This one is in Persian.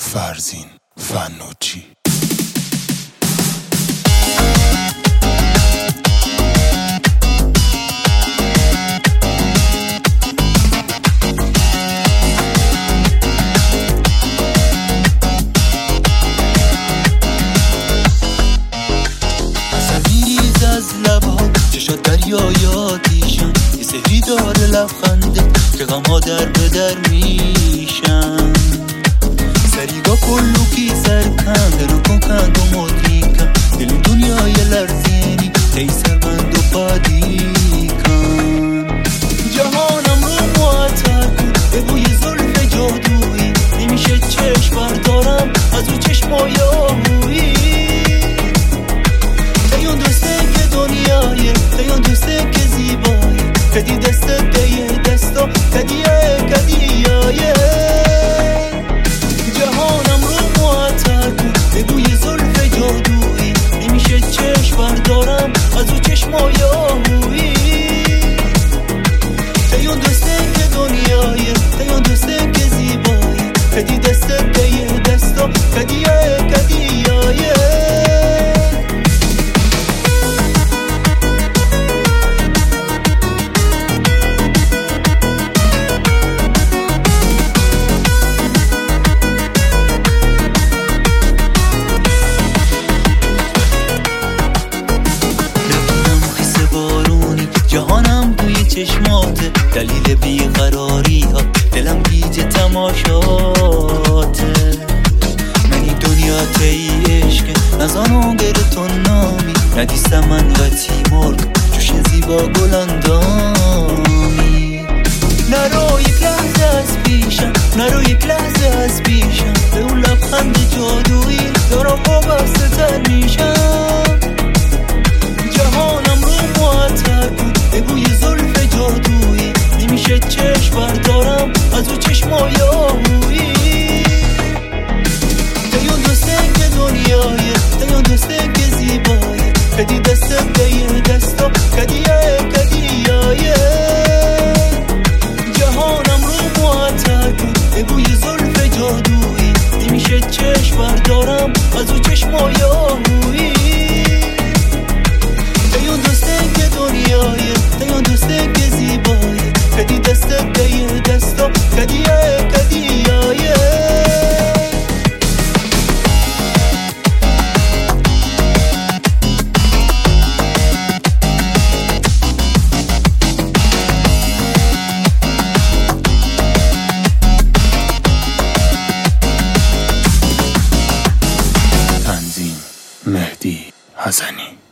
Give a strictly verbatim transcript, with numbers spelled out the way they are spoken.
فرزین فنوچی. چشات دریای آتیشن، یه سحری داره لبخنده که غمها در به در میشن. سریگا کلوکی سرکن دلو کن کند و مدریکن، دلون دنیای لرزینی ای سربند و پادی کن. جهانم رو معطر کن به بوی زلف جادویی، نمیشه چشم بردارم از او چشمای آهویی. دیون دوسته که دنیای دیون دوسته که زیبایی، کدی دسته دیه دستا کدیه کدیه. جهانم رو معطر کن به بوی زلف جادویی، نمیشه چشم بردارم از او چشمای آهویی. دیون دوسته که دنیای دیون دوسته که زیبایی، کدی دسته دیه دستا کدیه کدیه. جهانم توی چشماته، دلیل بیقراری ها دلم گیج تماشاته. منی دنیا تی عشق نزانو گرتون نامی، ندیستم من غتی مرگ جوش زیبا گلندامی. نرو یک لحظه از پیشم، نرو یک لحظه از پیشم، به اون لبخند جادویی دارم وابسته تر میشم. جهانم رو معطر کن به بوی زلف جادویی، نمیشه چشم بردارم از او چشمای آهویی. دیون دوسته که دنیای دیون دوسته که زیبایی، کدی دسته دیه دستا کدیه کدیه. جهانم رو معطر کن به بوی زلف جادویی، نمیشه چشم بردارم از او چشمای آهویی. دیون دوسته که دنیای دیون دوسته که زیبایی، کدی دسته دیه دستا کدیه کدیه. تنظیم مهدی حسنی.